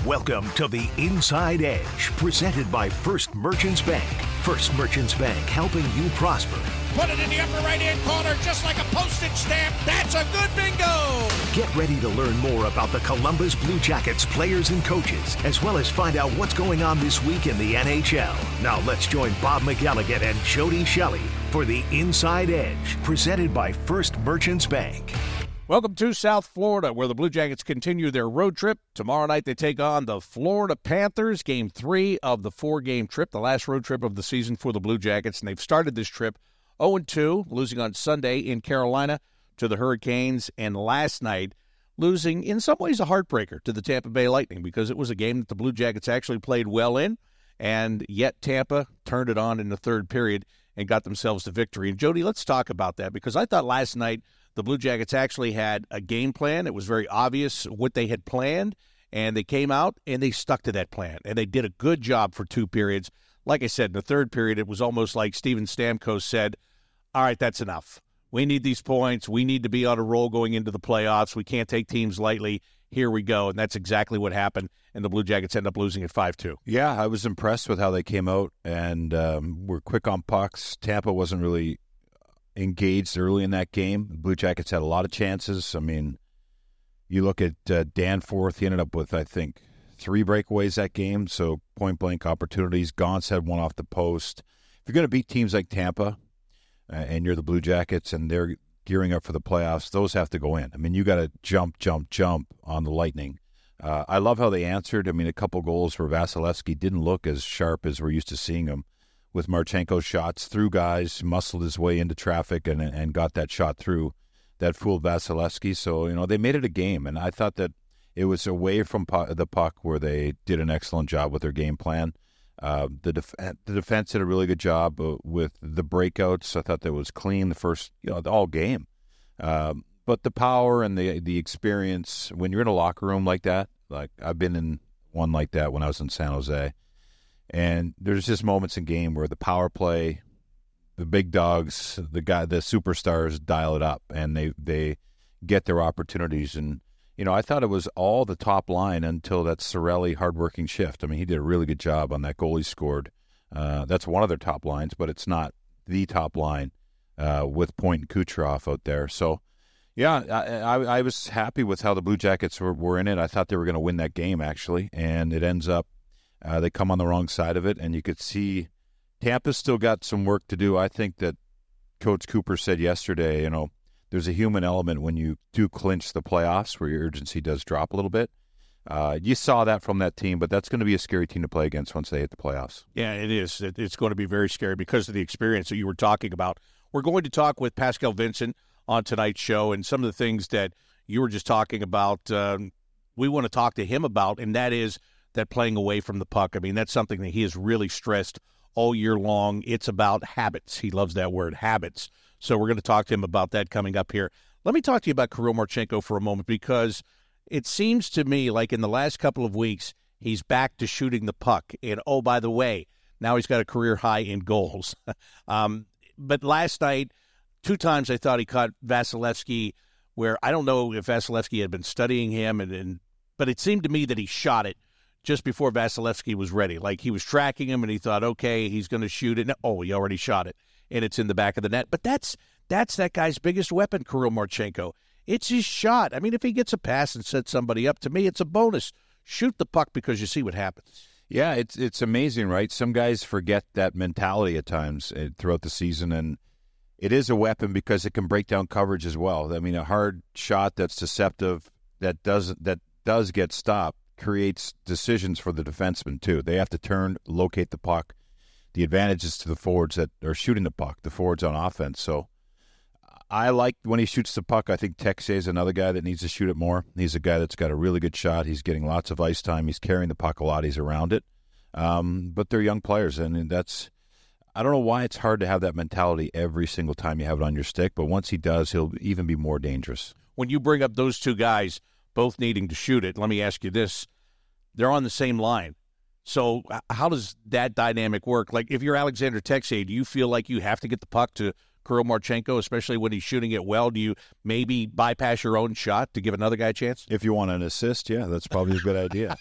Welcome to the Inside Edge, presented by First Merchants Bank. First Merchants Bank, helping you prosper. Put it in the upper right-hand corner, just like a postage stamp. That's a good bingo! Get ready to learn more about the Columbus Blue Jackets players and coaches, as well as find out what's going on this week in the NHL. Now let's join Bob McElligott and Jody Shelley for the Inside Edge, presented by First Merchants Bank. Welcome to South Florida, where the Blue Jackets continue their road trip. Tomorrow night they take on the Florida Panthers, Game 3 of the 4-game trip, the last road trip of the season for the Blue Jackets. And they've started this trip 0-2, losing on Sunday in Carolina to the Hurricanes, and last night losing in some ways a heartbreaker to the Tampa Bay Lightning, because it was a game that the Blue Jackets actually played well in, and yet Tampa turned it on in the third period and got themselves the victory. And Jody, let's talk about that, because I thought last night the Blue Jackets actually had a game plan. It was very obvious what they had planned, and they came out and they stuck to that plan, and they did a good job for 2 periods. Like I said, in the third period, it was almost like Steven Stamkos said, all right, that's enough. We need these points. We need to be on a roll going into the playoffs. We can't take teams lightly. Here we go. And that's exactly what happened, and the Blue Jackets end up losing at 5-2. Yeah, I was impressed with how they came out and were quick on pucks. Tampa wasn't really engaged early in that game. The Blue Jackets had a lot of chances. I mean, you look at Danforth, he ended up with, I think, 3 breakaways that game, so point-blank opportunities. Gauntz had one off the post. If you're going to beat teams like Tampa and you're the Blue Jackets and they're gearing up for the playoffs, those have to go in. I mean, you got to jump on the Lightning. I love how they answered. I mean, a couple goals where Vasilevsky didn't look as sharp as we're used to seeing him, with Marchenko's shots through guys, muscled his way into traffic and got that shot through that fooled Vasilevsky. So, you know, they made it a game, and I thought that it was away from the puck where they did an excellent job with their game plan. The defense did a really good job with the breakouts. I thought that was clean the first, all game. But the power and the experience, when you're in a locker room like that, like I've been in one like that when I was in San Jose, and there's just moments in game where the power play, the big dogs, the superstars dial it up, and they get their opportunities. And I thought it was all the top line until that Cirelli hardworking shift. I mean, he did a really good job on that goal he scored. That's one of their top lines, but it's not the top line with Point and Kucherov out there. So, yeah, I was happy with how the Blue Jackets were in it. I thought they were going to win that game, actually, and it ends up they come on the wrong side of it, and you could see Tampa's still got some work to do. I think that Coach Cooper said yesterday, there's a human element when you do clinch the playoffs where your urgency does drop a little bit. You saw that from that team, but that's going to be a scary team to play against once they hit the playoffs. Yeah, it is. It's going to be very scary because of the experience that you were talking about. We're going to talk with Pascal Vincent on tonight's show, and some of the things that you were just talking about, we want to talk to him about, and that is that playing away from the puck. I mean, that's something that he has really stressed all year long. It's about habits. He loves that word, habits. So we're going to talk to him about that coming up here. Let me talk to you about Kirill Marchenko for a moment, because it seems to me like in the last couple of weeks, he's back to shooting the puck. And, oh, by the way, now he's got a career high in goals. But last night, 2 times I thought he caught Vasilevsky, where I don't know if Vasilevsky had been studying him, but it seemed to me that he shot it just before Vasilevsky was ready. Like he was tracking him and he thought, okay, he's going to shoot it. Oh, he already shot it, and it's in the back of the net. But that's that guy's biggest weapon, Kirill Marchenko. It's his shot. I mean, if he gets a pass and sets somebody up, to me, it's a bonus. Shoot the puck because you see what happens. Yeah, it's amazing, right? Some guys forget that mentality at times throughout the season, and it is a weapon because it can break down coverage as well. I mean, a hard shot that's deceptive, that does get stopped, creates decisions for the defenseman too. They have to turn, locate the puck. The advantage is to the forwards that are shooting the puck, the forwards on offense. So I like when he shoots the puck. I think Texier is another guy that needs to shoot it more. He's a guy that's got a really good shot. He's getting lots of ice time. He's carrying the puck a lot. He's around it. But they're young players, and I don't know why it's hard to have that mentality every single time you have it on your stick, but once he does, he'll even be more dangerous. When you bring up those 2 guys both needing to shoot it, let me ask you this. They're on the same line. So how does that dynamic work? Like, if you're Alexander Texier, do you feel like you have to get the puck to Kirill Marchenko, especially when he's shooting it well? Do you maybe bypass your own shot to give another guy a chance? If you want an assist, yeah, that's probably a good idea.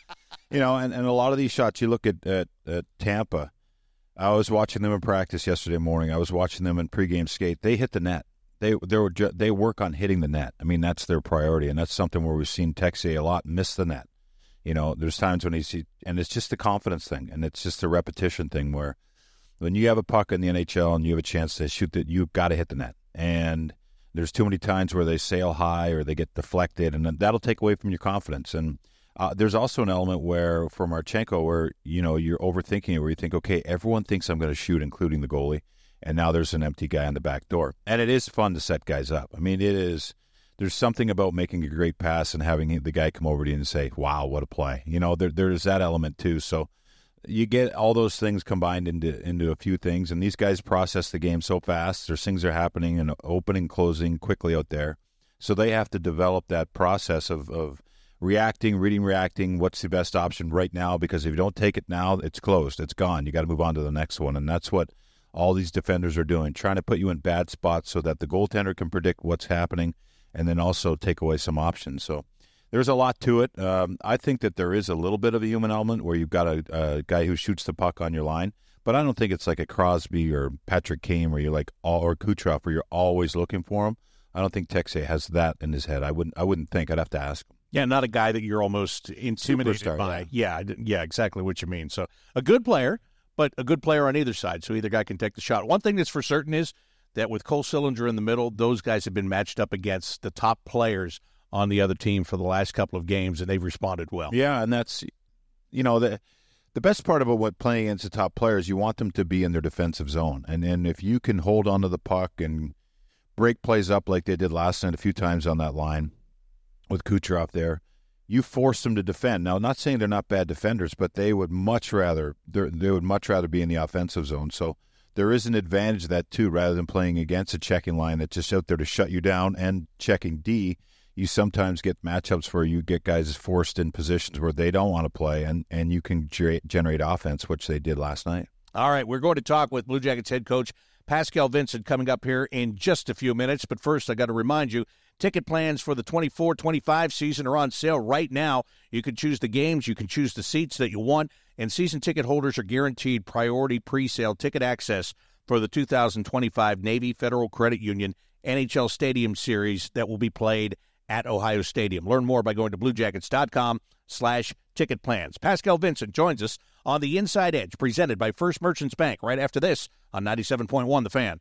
You know, and a lot of these shots, you look at Tampa. I was watching them in practice yesterday morning. I was watching them in pregame skate. They hit the net. They work on hitting the net. I mean, that's their priority, and that's something where we've seen Texier a lot miss the net. You know, there's times when and it's just the confidence thing, and it's just a repetition thing where when you have a puck in the NHL and you have a chance to shoot that, you've got to hit the net. And there's too many times where they sail high or they get deflected, and that'll take away from your confidence. And there's also an element where, for Marchenko, where, you know, you're overthinking it, where you think, okay, everyone thinks I'm going to shoot, including the goalie, and now there's an empty guy on the back door. And it is fun to set guys up. I mean, there's something about making a great pass and having the guy come over to you and say, wow, what a play. You know, there's that element too. So you get all those things combined into a few things, and these guys process the game so fast. There's things are happening and opening, closing quickly out there. So they have to develop that process of reacting, reacting, what's the best option right now, because if you don't take it now, it's closed. It's gone. You got to move on to the next one, and that's what all these defenders are doing, trying to put you in bad spots so that the goaltender can predict what's happening and then also take away some options. So there's a lot to it. I think that there is a little bit of a human element where you've got a guy who shoots the puck on your line, but I don't think it's like a Crosby or Patrick Kane where you're like, or Kucherov, where you're always looking for him. I don't think Texier has that in his head. I wouldn't think. I'd have to ask him. Yeah, not a guy that you're almost intimidated Superstar, by. Yeah, exactly what you mean. So a good player, but a good player on either side, so either guy can take the shot. One thing that's for certain is that with Cole Sillinger in the middle, those guys have been matched up against the top players on the other team for the last couple of games, and they've responded well. Yeah, and that's, you know, the best part about what playing against the top players, you want them to be in their defensive zone. And if you can hold onto the puck and break plays up like they did last night a few times on that line with Kucherov there, you force them to defend. Now, I'm not saying they're not bad defenders, but they would much rather be in the offensive zone. So there is an advantage to that too, rather than playing against a checking line that's just out there to shut you down and checking D. You sometimes get matchups where you get guys forced in positions where they don't want to play, and you can generate offense, which they did last night. All right, we're going to talk with Blue Jackets head coach Pascal Vincent coming up here in just a few minutes. But first, I got to remind you, ticket plans for the 24-25 season are on sale right now. You can choose the games, you can choose the seats that you want, and season ticket holders are guaranteed priority pre-sale ticket access for the 2025 Navy Federal Credit Union NHL Stadium Series that will be played at Ohio Stadium. Learn more by going to bluejackets.com/ticket plans. Pascal Vincent joins us on the Inside Edge, presented by First Merchants Bank, right after this on 97.1 The Fan.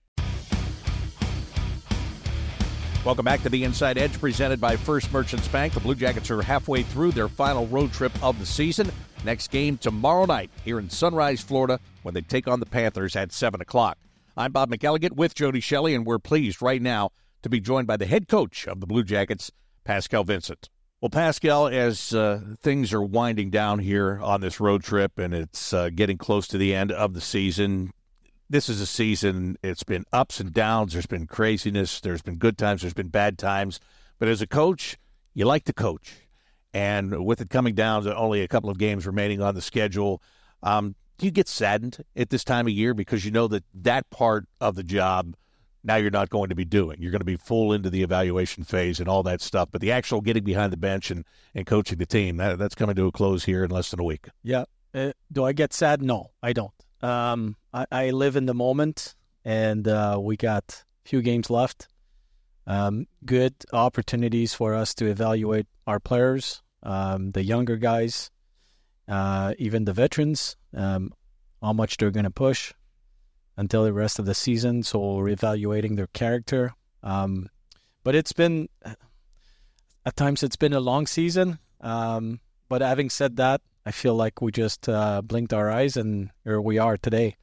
Welcome back to the Inside Edge, presented by First Merchants Bank. The Blue Jackets are halfway through their final road trip of the season. Next game tomorrow night here in Sunrise, Florida, when they take on the Panthers at 7 o'clock. I'm Bob McElligott with Jody Shelley, and we're pleased right now to be joined by the head coach of the Blue Jackets, Pascal Vincent. Well, Pascal, as things are winding down here on this road trip and it's getting close to the end of the season, this is a season, it's been ups and downs, there's been craziness, there's been good times, there's been bad times. But as a coach, you like to coach. And with it coming down to only a couple of games remaining on the schedule, do you get saddened at this time of year because you know that part of the job now you're not going to be doing? You're going to be full into the evaluation phase and all that stuff. But the actual getting behind the bench and coaching the team, that's coming to a close here in less than a week. Yeah. Do I get sad? No, I don't. I live in the moment, and we got a few games left. Good opportunities for us to evaluate our players, the younger guys, even the veterans, how much they're going to push until the rest of the season, so we're evaluating their character. But it's been, at times it's been a long season. But having said that, I feel like we just blinked our eyes and here we are today.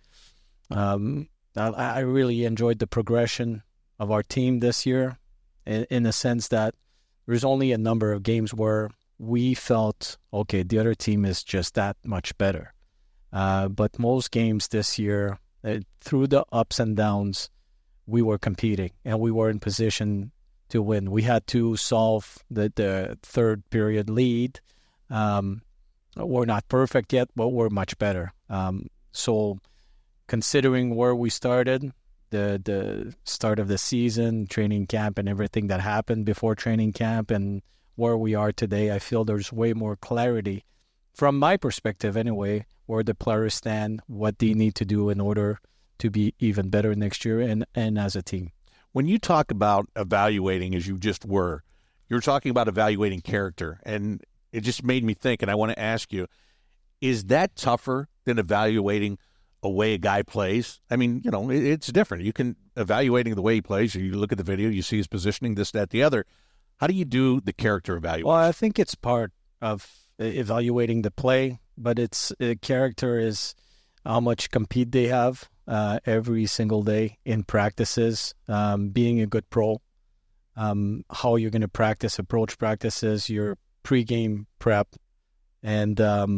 I really enjoyed the progression of our team this year in the sense that there's only a number of games where we felt, okay, the other team is just that much better. But most games this year, through the ups and downs, we were competing and we were in position to win. We had to solve the third period lead. We're not perfect yet, but we're much better. So considering where we started, the start of the season, training camp, and everything that happened before training camp and where we are today, I feel there's way more clarity from my perspective anyway, where the players stand, what they need to do in order to be even better next year and as a team. When you talk about evaluating, as you just were, you're talking about evaluating character, and it just made me think, and I want to ask you, is that tougher than evaluating a way a guy plays? I mean, it's different. You can evaluating the way he plays. You look at the video, you see his positioning, this, that, the other. How do you do the character evaluation? Well, I think it's part of evaluating the play, but character is how much compete they have every single day in practices, being a good pro, how you're going to approach practices, your pregame prep, and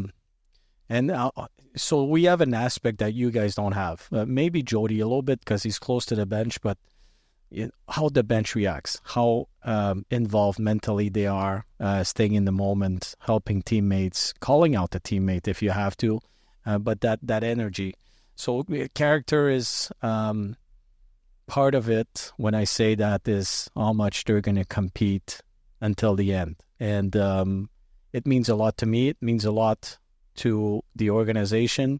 so we have an aspect that you guys don't have. Maybe Jody a little bit because he's close to the bench, but how the bench reacts, how involved mentally they are, staying in the moment, helping teammates, calling out the teammate if you have to, but that energy. So character is part of it. When I say that is how much they're going to compete until the end. And it means a lot to me. It means a lot to the organization,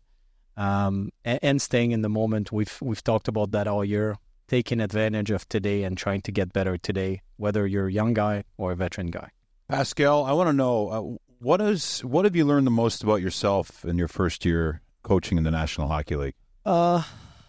and staying in the moment. We've talked about that all year, taking advantage of today and trying to get better today, whether you're a young guy or a veteran guy. Pascal, I want to know, what have you learned the most about yourself in your first year coaching in the National Hockey League? What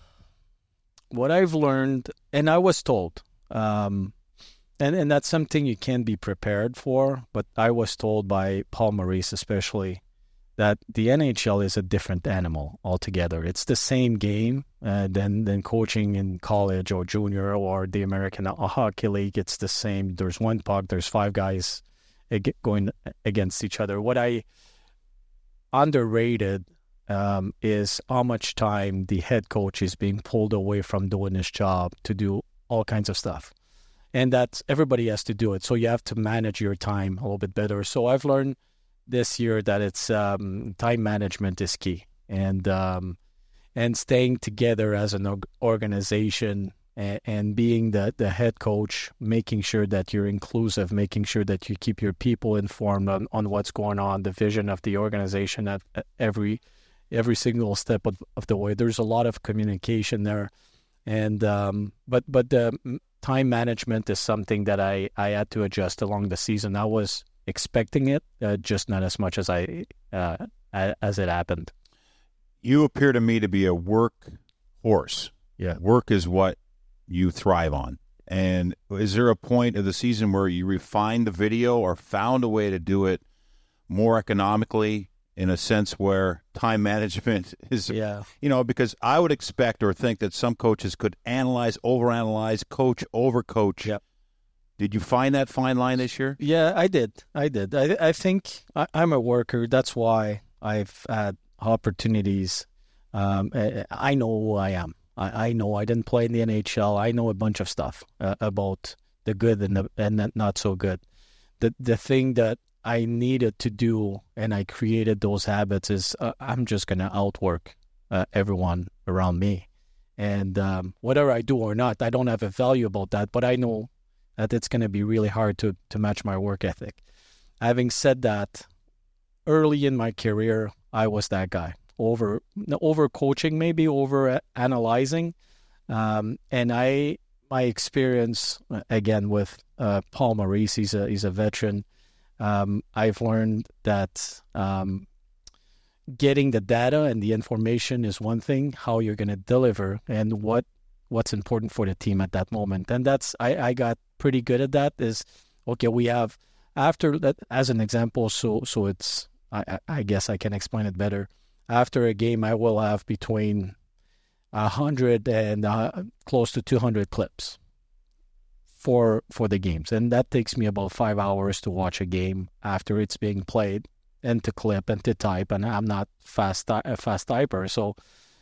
I've learned, and I was told, and that's something you can't be prepared for, but I was told by Paul Maurice especially, that the NHL is a different animal altogether. It's the same game than coaching in college or junior or the American Hockey League. It's the same. There's one puck. There's 5 guys going against each other. What I underrated is how much time the head coach is being pulled away from doing his job to do all kinds of stuff. And that everybody has to do it. So you have to manage your time a little bit better. So I've learned this year that it's time management is key, and staying together as an organization, and being the head coach, making sure that you're inclusive, making sure that you keep your people informed on what's going on, the vision of the organization at every single step of the way. There's a lot of communication there, and but the time management is something that I had to adjust along the season. I was expecting it, just not as much as it happened. You appear to me to be a work horse. Yeah. Work is what you thrive on. And is there a point of the season where you refined the video or found a way to do it more economically, in a sense where time management is, because I would expect or think that some coaches could analyze, overanalyze, coach, overcoach. Yep. Did you find that fine line this year? Yeah, I did. I think I'm a worker. That's why I've had opportunities. I know who I am. I know I didn't play in the NHL. I know a bunch of stuff about the good and the not so good. The thing that I needed to do, and I created those habits, is I'm just going to outwork everyone around me. And whether I do or not, I don't have a value about that, but I know that it's going to be really hard to match my work ethic. Having said that, early in my career, I was that guy. Over coaching, maybe over analyzing. And my experience, again, with Paul Maurice, he's a veteran. I've learned that getting the data and the information is one thing, how you're going to deliver and what's important for the team at that moment. And that's, I got pretty good at that. Is, okay, we have, after that, as an example, so it's, I guess I can explain it better. After a game, I will have between 100 and close to 200 clips for the games. And that takes me about 5 hours to watch a game after it's being played, and to clip and to type. And I'm not a fast typer. So,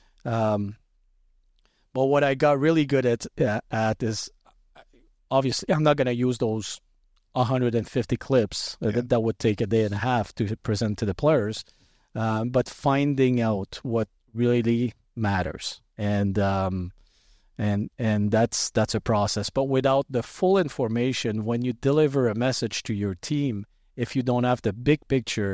but what I got really good at is, obviously, I'm not going to use those 150 clips. That would take a day and a half to present to the players. But finding out what really matters, and that's a process. But without the full information, when you deliver a message to your team, if you don't have the big picture,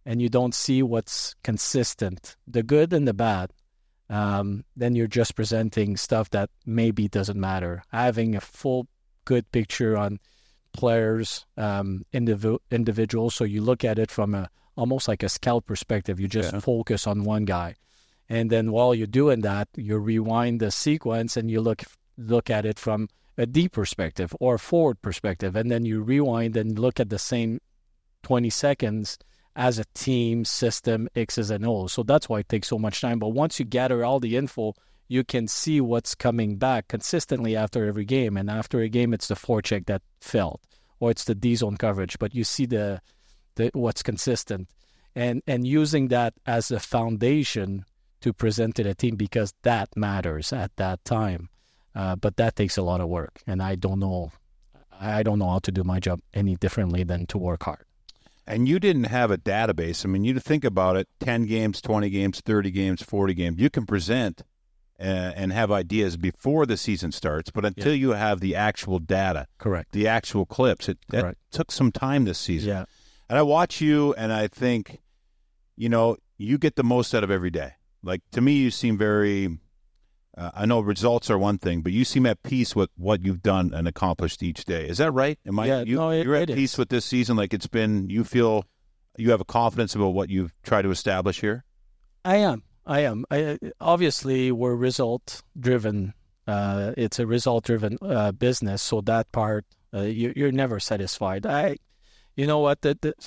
and you don't see what's consistent, the good and the bad, then you're just presenting stuff that maybe doesn't matter. Having a full good picture on players, individuals, so you look at it from almost like a scout perspective. You just focus on one guy. And then while you're doing that, you rewind the sequence and you look at it from a deep perspective or a forward perspective. And then you rewind and look at the same 20 seconds as a team, system, X's and O's. So that's why it takes so much time. But once you gather all the info, you can see what's coming back consistently after every game. And after a game, it's the forecheck that failed, or it's the D-zone coverage. But you see the what's consistent. And using that as a foundation to present to the team, because that matters at that time. But that takes a lot of work. And I don't know how to do my job any differently than to work hard. And you didn't have a database. I mean, you think about it, 10 games, 20 games, 30 games, 40 games. You can present and have ideas before the season starts, but until you have the actual data, correct, the actual clips, that took some time this season. Yeah. And I watch you, and I think, you get the most out of every day. Like, to me, you seem very... I know results are one thing, but you seem at peace with what you've done and accomplished each day. Is that right? You're at peace with this season? Like, it's been, you feel you have a confidence about what you've tried to establish here? I am. Obviously, we're result-driven. It's a result-driven business, so that part, you're never satisfied. You know what?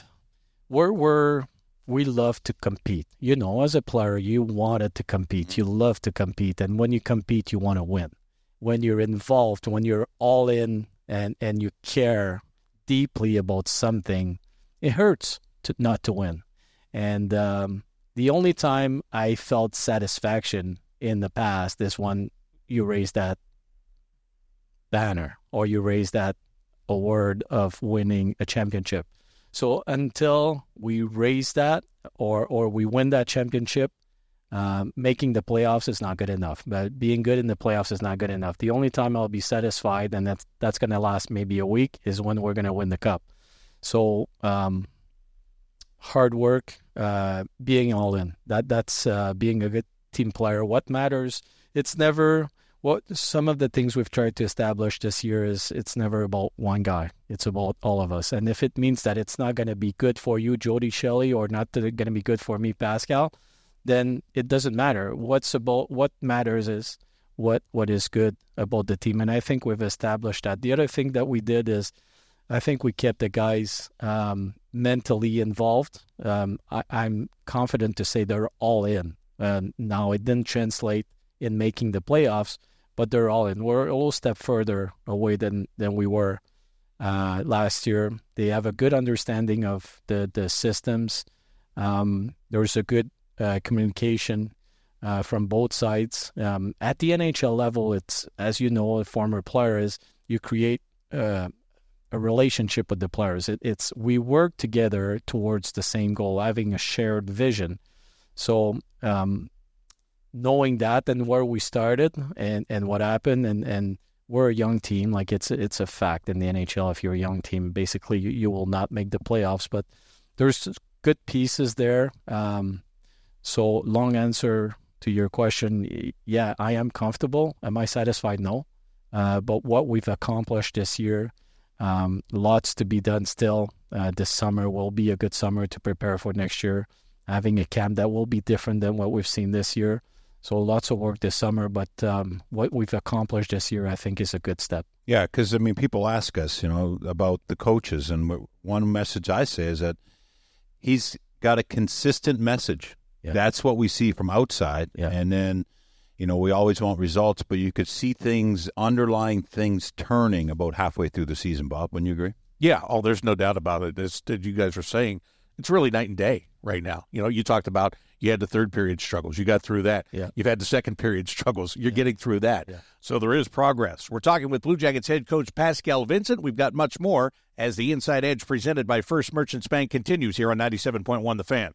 We love to compete. As a player, you wanted to compete. You love to compete. And when you compete, you want to win. When you're involved, when you're all in and you care deeply about something, it hurts not to win. And the only time I felt satisfaction in the past is when you raise that banner or you raise that award of winning a championship. So until we raise that or we win that championship, making the playoffs is not good enough. But being good in the playoffs is not good enough. The only time I'll be satisfied, and that's going to last maybe a week, is when we're going to win the cup. So hard work, being all in. That's being a good team player. What matters? It's never... some of the things we've tried to establish this year is it's never about one guy. It's about all of us. And if it means that it's not going to be good for you, Jody Shelley, or not going to be good for me, Pascal, then it doesn't matter. What matters is what is good about the team. And I think we've established that. The other thing that we did is I think we kept the guys mentally involved. I'm confident to say they're all in. Now, it didn't translate in making the playoffs, but they're all in. We're a little step further away than we were last year. They have a good understanding of the systems. There's a good communication from both sides. At the NHL level, it's, as you know, a former player, is you create a relationship with the players. It's we work together towards the same goal, having a shared vision. So knowing that and where we started and what happened, and we're a young team. Like, it's a fact in the NHL. If you're a young team, basically you will not make the playoffs. But there's good pieces there. So long answer to your question, yeah, I am comfortable. Am I satisfied? No. But what we've accomplished this year, lots to be done still. This summer will be a good summer to prepare for next year. Having a camp that will be different than what we've seen this year. So lots of work this summer, but what we've accomplished this year, I think, is a good step. Yeah, because, people ask us, about the coaches, and one message I say is that he's got a consistent message. Yeah. That's what we see from outside, and then, we always want results, but you could see underlying things turning about halfway through the season, Bob. Wouldn't you agree? Yeah, there's no doubt about it. As you guys are saying, it's really night and day right now. You talked about you had the third period struggles. You got through that. Yeah. You've had the second period struggles. You're getting through that. Yeah. So there is progress. We're talking with Blue Jackets head coach Pascal Vincent. We've got much more as the Inside Edge presented by First Merchants Bank continues here on 97.1 The Fan.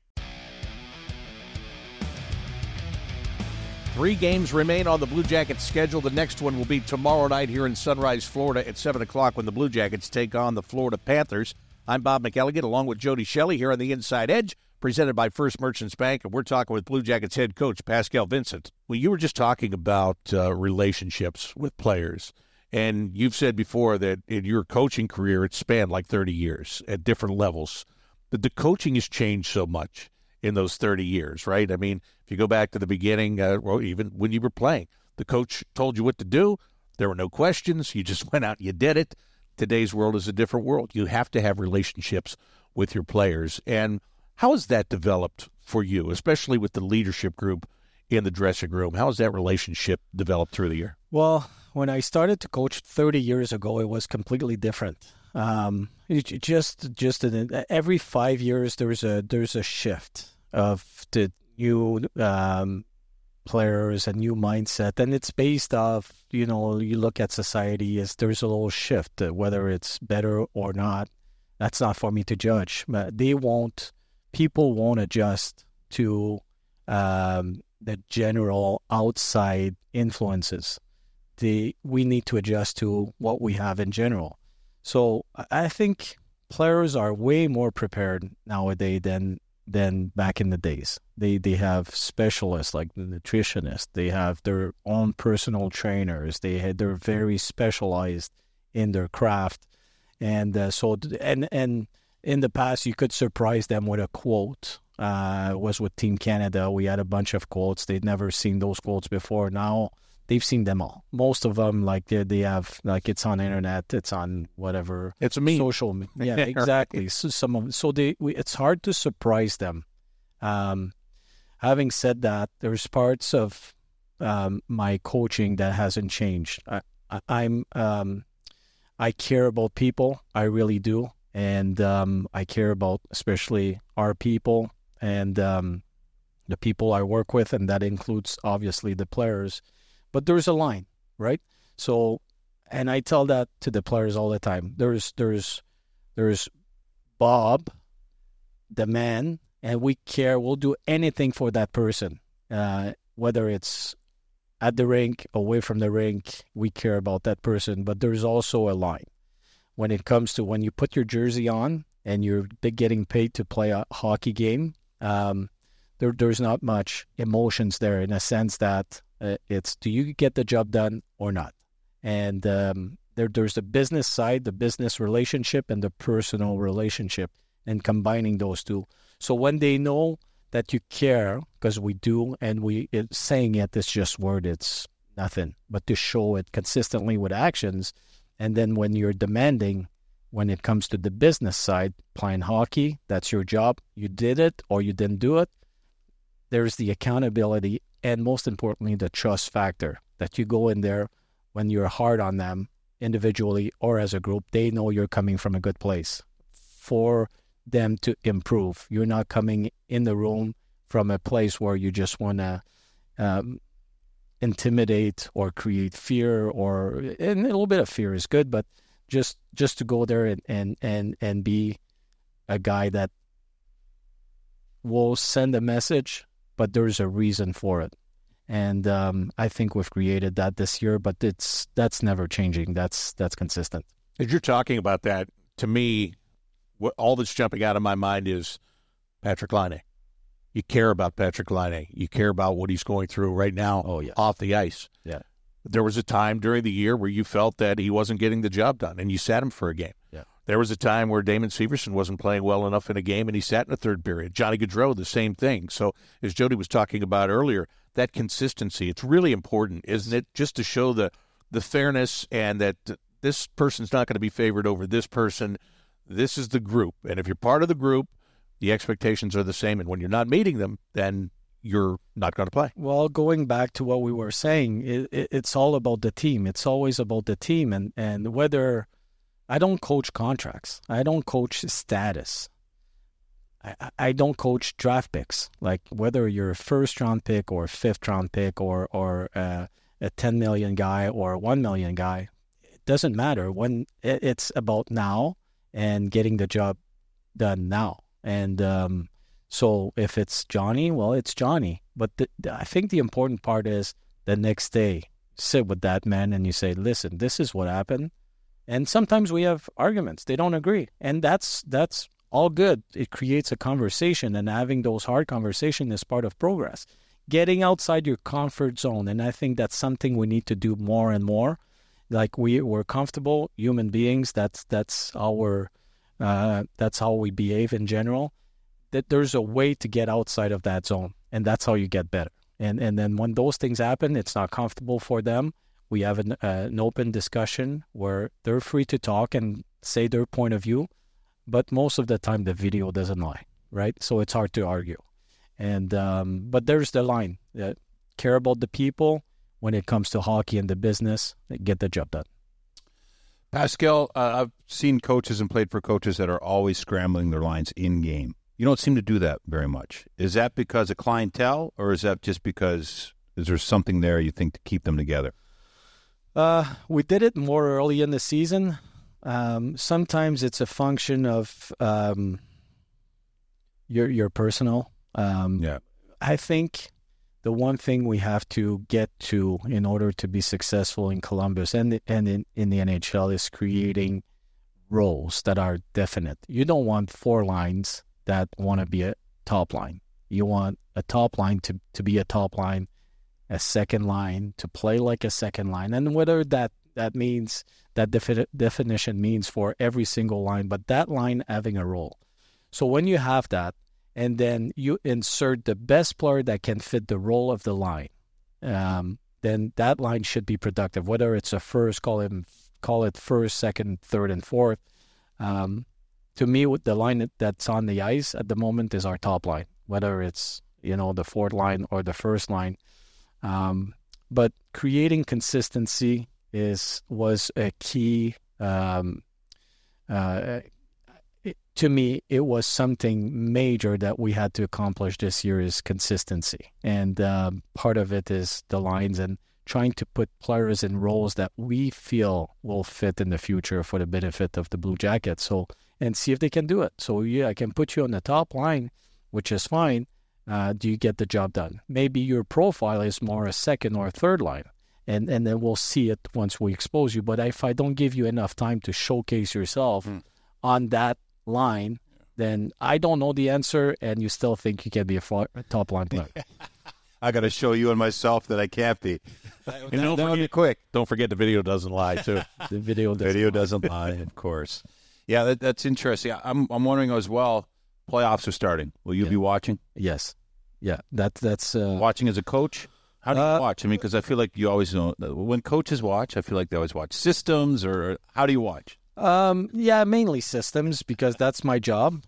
3 games remain on the Blue Jackets schedule. The next one will be tomorrow night here in Sunrise, Florida at 7 o'clock when the Blue Jackets take on the Florida Panthers. I'm Bob McElligott along with Jody Shelley here on the Inside Edge, presented by First Merchants Bank, and we're talking with Blue Jackets head coach Pascal Vincent. Well, you were just talking about relationships with players, and you've said before that in your coaching career it spanned like 30 years at different levels. But the coaching has changed so much in those 30 years, right? I mean, if you go back to the beginning, or even when you were playing, the coach told you what to do. There were no questions. You just went out and you did it. Today's world is a different world. You have to have relationships with your players. And how has that developed for you, especially with the leadership group in the dressing room? How has that relationship developed through the year? Well, when I started to coach 30 years ago, it was completely different. Every 5 years, there's a shift of the new players, a new mindset, and it's based off, you look at society as there's a little shift, whether it's better or not. That's not for me to judge. But people won't adjust to the general outside influences. We need to adjust to what we have in general. So I think players are way more prepared nowadays than back in the days. They have specialists like the nutritionists. They have their own personal trainers. They're very specialized in their craft, and in the past you could surprise them with a quote. It was with Team Canada. We had a bunch of quotes. They'd never seen those quotes before. Now they've seen them all. Most of them, like they have, like it's on internet, it's on whatever. It's a meme. Social, yeah, exactly. It's hard to surprise them. Having said that, there's parts of my coaching that hasn't changed. I care about people, I really do, and I care about especially our people and the people I work with, and that includes obviously the players. But there's a line, right? So, and I tell that to the players all the time. There's Bob, the man, and we care. We'll do anything for that person, whether it's at the rink, away from the rink. We care about that person. But there's also a line when it comes to when you put your jersey on and you're getting paid to play a hockey game. There's not much emotions there, in a sense that it's, do you get the job done or not? And there's the business side, the business relationship, and the personal relationship, and combining those two. So when they know that you care, because we do, and saying it's just word, it's nothing, but to show it consistently with actions. And then when you're demanding, when it comes to the business side, playing hockey, that's your job. You did it or you didn't do it. There's the accountability, and most importantly, the trust factor, that you go in there when you're hard on them individually or as a group. They know you're coming from a good place for them to improve. You're not coming in the room from a place where you just want to intimidate or create fear, and a little bit of fear is good, but just to go there and be a guy that will send a message, but there's a reason for it. And I think we've created that this year, but that's never changing. That's consistent. As you're talking about that, to me, all that's jumping out of my mind is Patrik Laine. You care about Patrik Laine. You care about what he's going through right now off the ice. Yeah. There was a time during the year where you felt that he wasn't getting the job done, and you sat him for a game. Yeah. There was a time where Damon Severson wasn't playing well enough in a game, and he sat in the third period. Johnny Gaudreau, the same thing. So as Jody was talking about earlier, that consistency, it's really important, isn't it? Just to show the fairness, and that this person's not going to be favored over this person. This is the group. And if you're part of the group, the expectations are the same. And when you're not meeting them, then you're not going to play. Well, going back to what we were saying, it's all about the team. It's always about the team. And whether I don't coach contracts, I don't coach status, I don't coach draft picks. Like whether you're a first-round pick or a fifth-round pick or a 10 million guy or a 1 million guy, it doesn't matter. When it's about now and getting the job done now. And so if it's Johnny, well, it's Johnny. But I think the important part is the next day, sit with that man and you say, listen, this is what happened. And sometimes we have arguments. They don't agree. And that's all good. It creates a conversation, and having those hard conversations is part of progress. Getting outside your comfort zone, and I think that's something we need to do more and more. Like we're comfortable human beings. That's how we behave in general. That there's a way to get outside of that zone, and that's how you get better. And then when those things happen, it's not comfortable for them. We have an open discussion where they're free to talk and say their point of view, but most of the time the video doesn't lie, right? So it's hard to argue. And but there's the line. Care about the people. When it comes to hockey and the business, get the job done. Pascal, I've seen coaches and played for coaches that are always scrambling their lines in-game. You don't seem to do that very much. Is that because of clientele, or is that just because is there something there you think to keep them together? We did it more early in the season. Sometimes it's a function of your personal. I think the one thing we have to get to in order to be successful in Columbus and in the NHL is creating roles that are definite. You don't want 4 lines that want to be a top line. You want a top line to be a top line, a second line to play like a second line. And whether that means, that definition means for every single line, but that line having a role. So when you have that, and then you insert the best player that can fit the role of the line, then that line should be productive. Whether it's a first, call it first, second, third, and fourth. To me, with the line that's on the ice at the moment is our top line. Whether it's the fourth line or the first line, but creating consistency was a key. To me, it was something major that we had to accomplish this year is consistency. And part of it is the lines and trying to put players in roles that we feel will fit in the future for the benefit of the Blue Jackets. And see if they can do it. So, yeah, I can put you on the top line, which is fine. Do you get the job done? Maybe your profile is more a second or a third line. And then we'll see it once we expose you. But if I don't give you enough time to showcase yourself on that line, then I don't know the answer, and you still think you can be a top line player. I got to show you and myself that I can't be. Don't forget the video doesn't lie too. The video doesn't lie, of course. Yeah, that's interesting. I'm wondering as well. Playoffs are starting. Will you be watching? Yes. Yeah, that's watching as a coach. How do you watch? I mean, because I feel like you always know when coaches watch. I feel like they always watch systems, or how do you watch? Mainly systems because that's my job.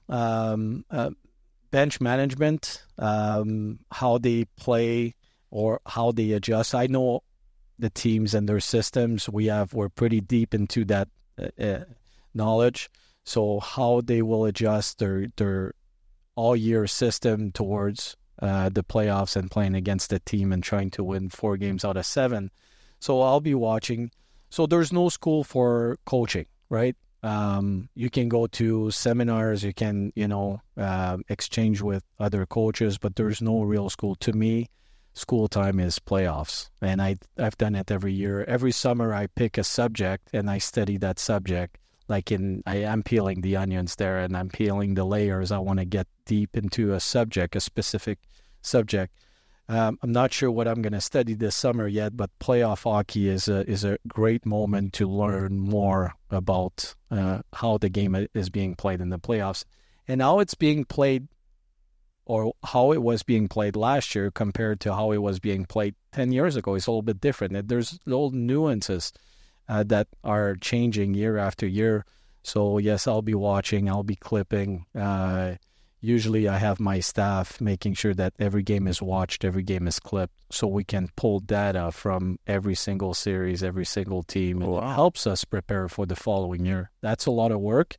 Bench management, how they play or how they adjust. I know the teams and their systems. We're pretty deep into that knowledge. So how they will adjust their all-year system towards the playoffs and playing against the team and trying to win 4 games out of 7. So I'll be watching. So there's no school for coaching, right? You can go to seminars, you can, exchange with other coaches, but there's no real school. To me, school time is playoffs. And I've done it every year. Every summer I pick a subject and I study that subject. I am peeling the onions there and I'm peeling the layers. I want to get deep into a specific subject. I'm not sure what I'm going to study this summer yet, but playoff hockey is a great moment to learn more about how the game is being played in the playoffs and how it's being played, or how it was being played last year compared to how it was being played 10 years ago. It's a little bit different. There's little nuances that are changing year after year. So yes, I'll be watching, I'll be clipping. Usually I have my staff making sure that every game is watched, every game is clipped, so we can pull data from every single series, every single team. It helps us prepare for the following year. That's a lot of work,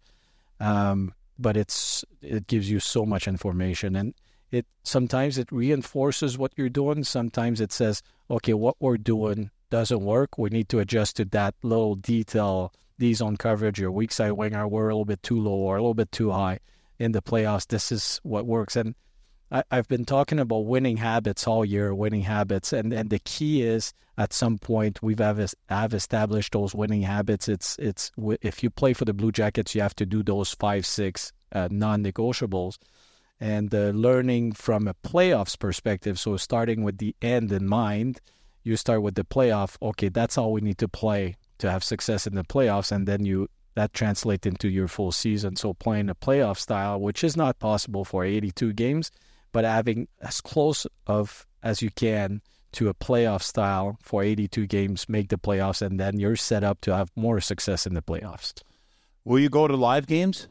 but it gives you so much information. And sometimes it reinforces what you're doing. Sometimes it says, okay, what we're doing doesn't work. We need to adjust to that little detail. D-zone coverage, your weak side winger, we're a little bit too low or a little bit too high. In the playoffs, this is what works. And I've been talking about winning habits all year, winning habits. And the key is at some point have established those winning habits. It's if you play for the Blue Jackets, you have to do those 5-6 non-negotiables. And learning from a playoffs perspective, so starting with the end in mind, you start with the playoff. Okay, that's all we need to play to have success in the playoffs, and then that translates into your full season. So playing a playoff style, which is not possible for 82 games, but having as close as you can to a playoff style for 82 games, make the playoffs, and then you're set up to have more success in the playoffs. Will you go to live games?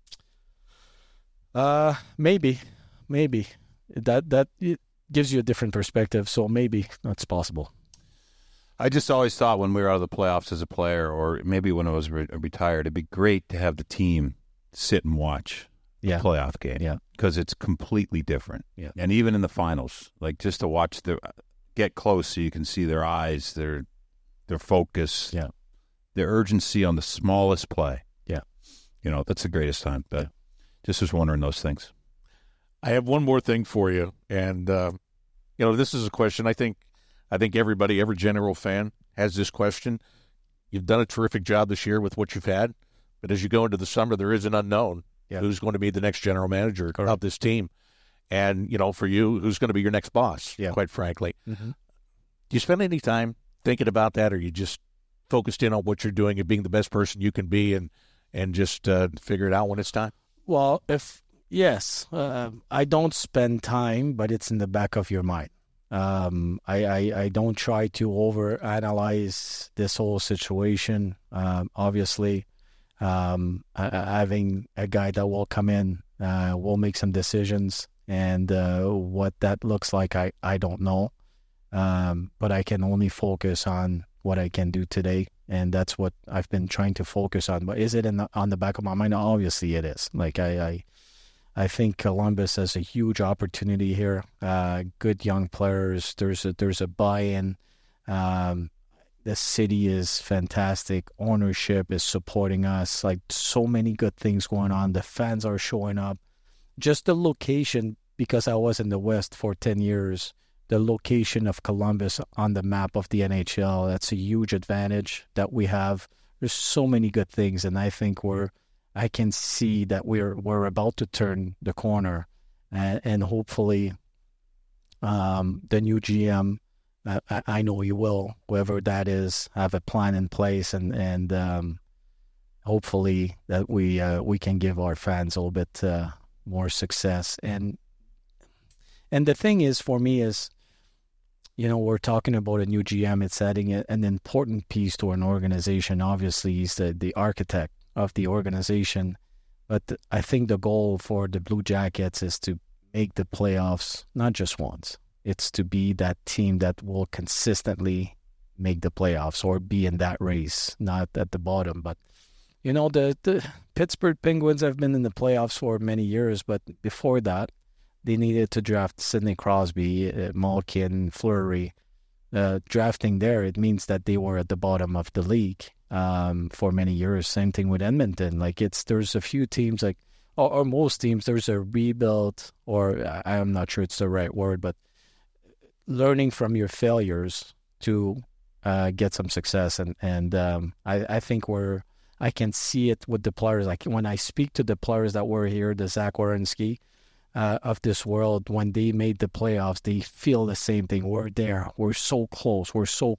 Maybe. That it gives you a different perspective, so maybe that's possible. I just always thought when we were out of the playoffs as a player, or maybe when I was retired, it'd be great to have the team sit and watch a playoff game. Yeah, because it's completely different. Yeah, and even in the finals, like just to watch get close so you can see their eyes, their focus, their urgency on the smallest play. Yeah, that's the greatest time. But just was wondering those things. I have one more thing for you, and this is a question I think everybody, every General fan has this question. You've done a terrific job this year with what you've had, but as you go into the summer, there is an unknown. Who's going to be the next general manager of this team? And, for you, who's going to be your next boss, quite frankly. Mm-hmm. Do you spend any time thinking about that, or are you just focused in on what you're doing and being the best person you can be and just figure it out when it's time? Well, I don't spend time, but it's in the back of your mind. I don't try to overanalyze this whole situation. Obviously, having a guy that will come in, will make some decisions, and what that looks like, I don't know. But I can only focus on what I can do today, and that's what I've been trying to focus on. But is it on the back of my mind? Obviously, it is. Like I think Columbus has a huge opportunity here. Good young players. There's a buy-in. The city is fantastic. Ownership is supporting us. Like, so many good things going on. The fans are showing up. Just the location, because I was in the West for 10 years, the location of Columbus on the map of the NHL, that's a huge advantage that we have. There's so many good things, and I think I can see that we're about to turn the corner, and hopefully the new GM, I know he will, whoever that is, have a plan in place, and hopefully that we can give our fans a little bit more success. And the thing is, for me, is, we're talking about a new GM. It's adding an important piece to an organization. Obviously, he's the architect of the organization, but I think the goal for the Blue Jackets is to make the playoffs, not just once. It's to be that team that will consistently make the playoffs or be in that race, not at the bottom. But the Pittsburgh Penguins have been in the playoffs for many years, but before that, they needed to draft Sidney Crosby, Malkin, Fleury. Drafting there, it means that they were at the bottom of the league for many years. Same thing with Edmonton. There's a few teams, or most teams, there's a rebuild, or I'm not sure it's the right word, but learning from your failures to get some success. And I think I can see it with the players. Like, when I speak to the players that were here, the Zach Werenski of this world, when they made the playoffs, they feel the same thing. We're there. We're so close.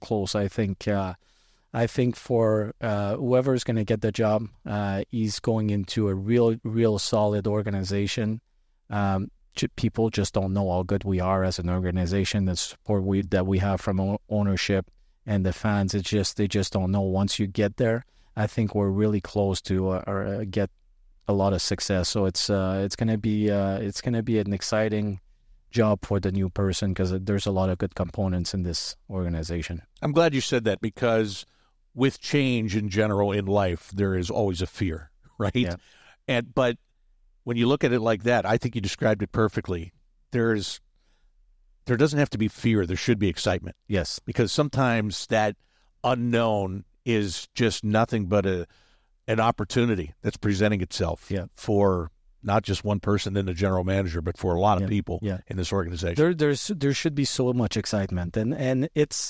I think for whoever's going to get the job, he's going into a real solid organization. People just don't know how good we are as an organization. The support that we have from ownership and the fans, they just don't know. Once you get there, I think we're really close to get a lot of success. So it's going to be an exciting job for the new person, because there's a lot of good components in this organization. I'm glad you said that, because with change in general in life, there is always a fear, right? Yeah. But when you look at it like that, I think you described it perfectly. There doesn't have to be fear. There should be excitement. Yes. Because sometimes that unknown is just nothing but an opportunity that's presenting itself for not just one person in the general manager, but for a lot of people in this organization. There should be so much excitement, and it's,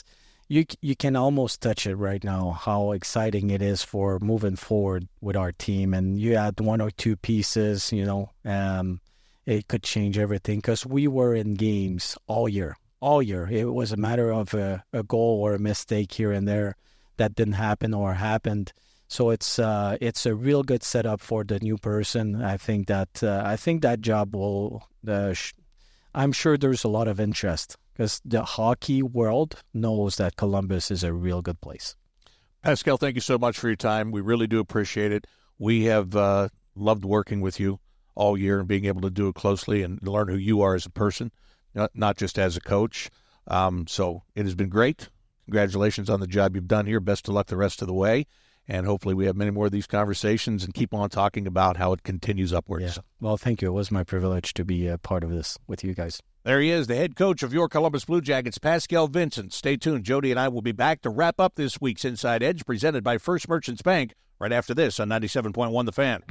you can almost touch it right now, how exciting it is for moving forward with our team. And you add one or two pieces, it could change everything, because we were in games all year. It was a matter of a goal or a mistake here and there that didn't happen or happened. So it's a real good setup for the new person. I think that job will. I'm sure there's a lot of interest, because the hockey world knows that Columbus is a real good place. Pascal, thank you so much for your time. We really do appreciate it. We have loved working with you all year and being able to do it closely and learn who you are as a person, not just as a coach. So it has been great. Congratulations on the job you've done here. Best of luck the rest of the way. And hopefully we have many more of these conversations and keep on talking about how it continues upwards. Yeah. Well, thank you. It was my privilege to be a part of this with you guys. There he is, the head coach of your Columbus Blue Jackets, Pascal Vincent. Stay tuned. Jody and I will be back to wrap up this week's Inside Edge, presented by First Merchants Bank, right after this on 97.1 The Fan.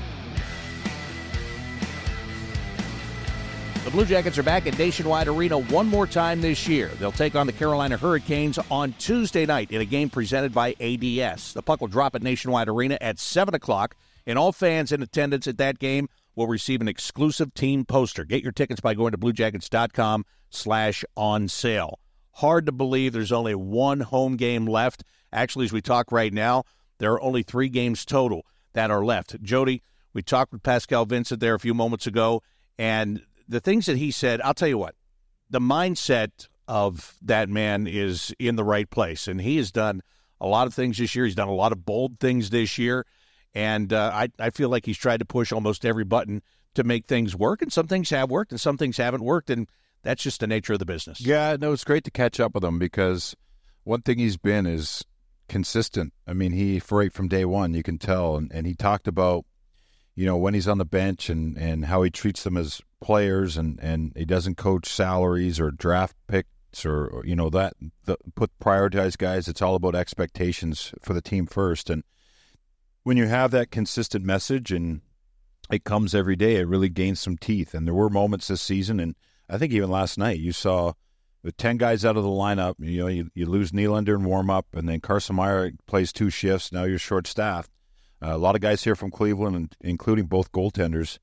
The Blue Jackets are back at Nationwide Arena one more time this year. They'll take on the Carolina Hurricanes on Tuesday night in a game presented by ADS. The puck will drop at Nationwide Arena at 7 o'clock, and all fans in attendance at that game will receive an exclusive team poster. Get your tickets by going to bluejackets.com/on sale. Hard to believe there's only one home game left. Actually, as we talk right now, there are only 3 games total that are left. Jody, we talked with Pascal Vincent there a few moments ago, and the things that he said, I'll tell you what, the mindset of that man is in the right place. And he has done a lot of things this year. He's done a lot of bold things this year. And I feel like he's tried to push almost every button to make things work. And some things have worked and some things haven't worked. And that's just the nature of the business. Yeah, no, it's great to catch up with him, because one thing he's been is consistent. I mean, right from day one, you can tell. And he talked about, when he's on the bench and how he treats them as players, and he doesn't coach salaries or draft picks or prioritize guys. It's all about expectations for the team first. And when you have that consistent message and it comes every day, it really gains some teeth. And there were moments this season, and I think even last night, you saw with 10 guys out of the lineup, you lose Nylander in warm-up, and then Carson Meyer plays 2 shifts. Now you're short-staffed. A lot of guys here from Cleveland, including both goaltenders.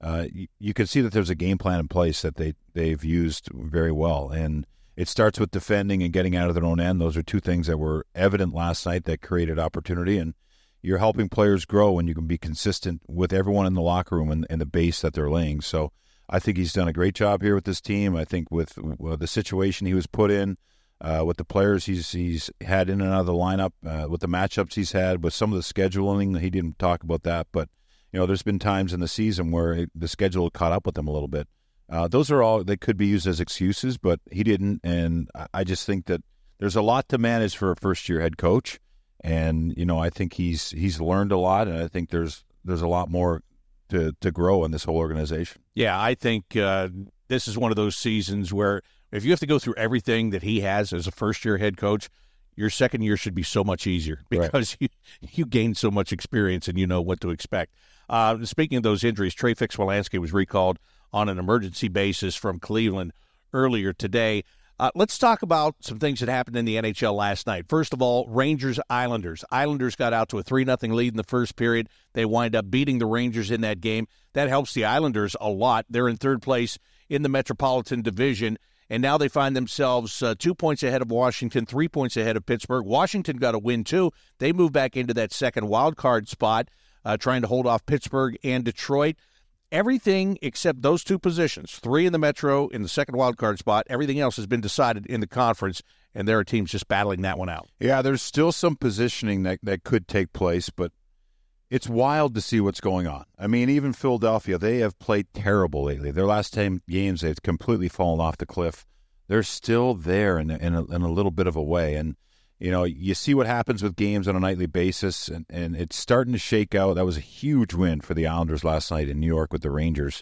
You can see that there's a game plan in place that they've used very well. And it starts with defending and getting out of their own end. Those are 2 things that were evident last night that created opportunity. And you're helping players grow when you can be consistent with everyone in the locker room and the base that they're laying. So I think he's done a great job here with this team. I think with the situation he was put in, with the players he's had in and out of the lineup, with the matchups he's had, with some of the scheduling, he didn't talk about that, but there's been times in the season where the schedule caught up with him a little bit. Those are all that could be used as excuses, but he didn't, and I just think that there's a lot to manage for a first-year head coach, and I think he's learned a lot, and I think there's a lot more to grow in this whole organization. Yeah, I think this is one of those seasons where if you have to go through everything that he has as a first-year head coach, your second year should be so much easier, because you gain so much experience and you know what to expect. Speaking of those injuries, Trey Fix-Wolansky was recalled on an emergency basis from Cleveland earlier today. Let's talk about some things that happened in the NHL last night. First of all, Rangers-Islanders. Islanders got out to a 3-0 lead in the first period. They wind up beating the Rangers in that game. That helps the Islanders a lot. They're in third place in the Metropolitan Division, and now they find themselves 2 points ahead of Washington, 3 points ahead of Pittsburgh. Washington got a win, too. They move back into that second wild card spot, trying to hold off Pittsburgh and Detroit. Everything except those 2 positions, 3 in the Metro in the second wild card spot, everything else has been decided in the conference, and there are teams just battling that one out. Yeah, there's still some positioning that could take place, but it's wild to see what's going on. I mean, even Philadelphia, they have played terrible lately. Their last 10 games, they've completely fallen off the cliff. They're still there in a little bit of a way. And, you see what happens with games on a nightly basis, and it's starting to shake out. That was a huge win for the Islanders last night in New York with the Rangers.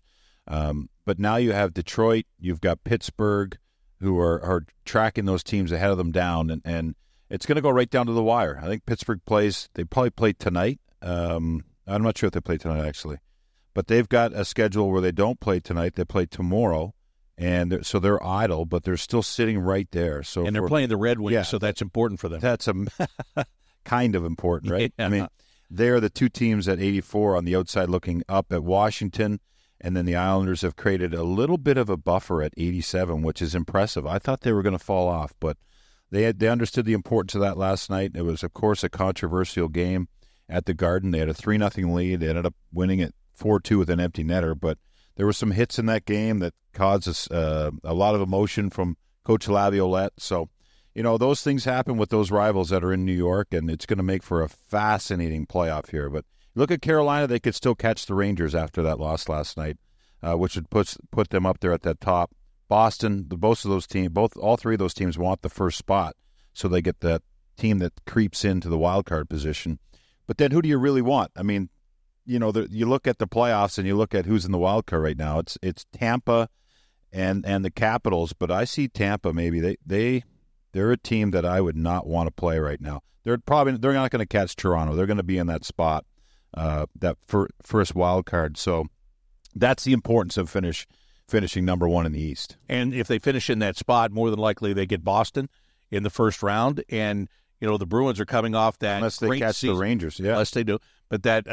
But now you have Detroit, you've got Pittsburgh, who are tracking those teams ahead of them down, and it's going to go right down to the wire. I think Pittsburgh they probably play tonight. I'm not sure if they play tonight, actually. But they've got a schedule where they don't play tonight. They play tomorrow, And so they're idle, but they're still sitting right there. So and they're playing the Red Wings, so that's important for them. That's kind of important, right? Yeah. I mean, they're the two teams at 84 on the outside looking up at Washington, and then the Islanders have created a little bit of a buffer at 87, which is impressive. I thought they were going to fall off, but they understood the importance of that last night. It was, of course, a controversial game at the Garden. They had a 3-0 lead. They ended up winning it 4-2 with an empty netter, but there were some hits in that game that caused us a lot of emotion from Coach Laviolette. So, those things happen with those rivals that are in New York, and it's going to make for a fascinating playoff here. But look at Carolina; they could still catch the Rangers after that loss last night, which would put them up there at that top. Boston, all three of those teams want the first spot, so they get that team that creeps into the wild card position. But then, who do you really want? I mean, you look at the playoffs and you look at who's in the wild card right now. It's Tampa and the Capitals, but I see Tampa maybe they're a team that I would not want to play right now. They're not going to catch Toronto. They're going to be in that spot, that first wild card. So that's the importance of finishing number one in the East. And if they finish in that spot, more than likely they get Boston in the first round. And the Bruins are coming off that unless they great catch season. the Rangers, yeah, unless they do. But that's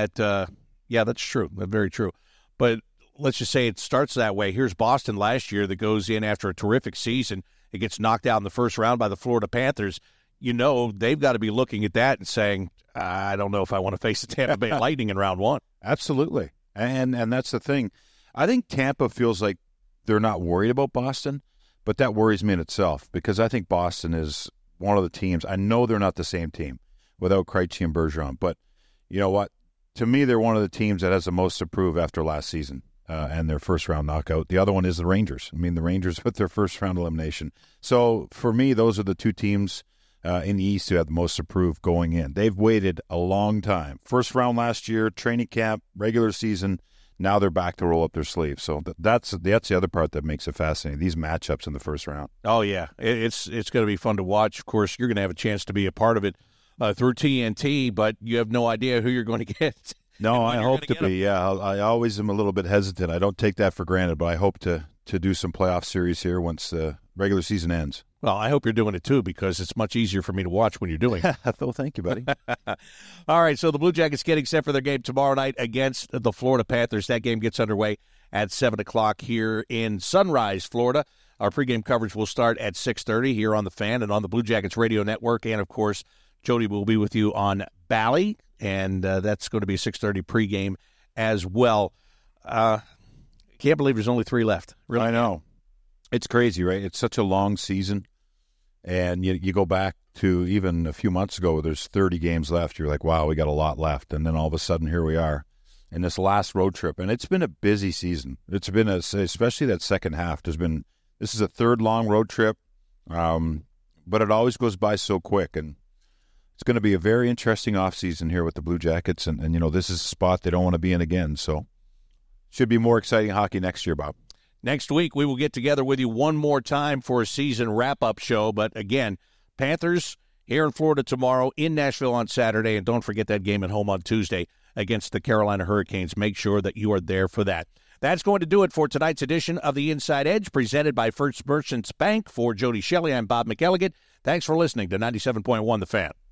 true. That's very true. But let's just say it starts that way. Here's Boston last year that goes in after a terrific season. It gets knocked out in the first round by the Florida Panthers. They've got to be looking at that and saying, I don't know if I want to face the Tampa Bay Lightning in round one. Absolutely. And that's the thing. I think Tampa feels like they're not worried about Boston, but that worries me in itself because I think Boston is one of the teams. I know they're not the same team without Krejci and Bergeron, but you know what? To me, they're one of the teams that has the most to prove after last season. And their first-round knockout. The other one is the Rangers. I mean, the Rangers with their first-round elimination. So, for me, those are the two teams in the East who have the most to prove going in. They've waited a long time. First round last year, training camp, regular season. Now they're back to roll up their sleeves. So that's the other part that makes it fascinating, these matchups in the first round. Oh, yeah. It's going to be fun to watch. Of course, you're going to have a chance to be a part of it through TNT, but you have no idea who you're going to get. No, I hope to be. Yeah, I always am a little bit hesitant. I don't take that for granted, but I hope to do some playoff series here once the regular season ends. Well, I hope you're doing it, too, because it's much easier for me to watch when you're doing it. Well, thank you, buddy. All right, so the Blue Jackets getting set for their game tomorrow night against the Florida Panthers. That game gets underway at 7 o'clock here in Sunrise, Florida. Our pregame coverage will start at 6:30 here on The Fan and on the Blue Jackets Radio Network. And, of course, Jody will be with you on Bally, and that's going to be a 6:30 pregame as well. Can't believe there's only 3 left. Really? I know. It's crazy, right? It's such a long season, and you go back to even a few months ago, there's 30 games left. You're like, wow, we got a lot left, and then all of a sudden, here we are in this last road trip, and it's been a busy season. It's been, especially that second half, this is a third long road trip, but it always goes by so quick, and it's going to be a very interesting offseason here with the Blue Jackets, and this is a spot they don't want to be in again, so should be more exciting hockey next year, Bob. Next week, we will get together with you one more time for a season wrap-up show. But again, Panthers here in Florida tomorrow, in Nashville on Saturday, and don't forget that game at home on Tuesday against the Carolina Hurricanes. Make sure that you are there for that. That's going to do it for tonight's edition of The Inside Edge, presented by First Merchants Bank. For Jody Shelley, I'm Bob McElligott. Thanks for listening to 97.1 The Fan.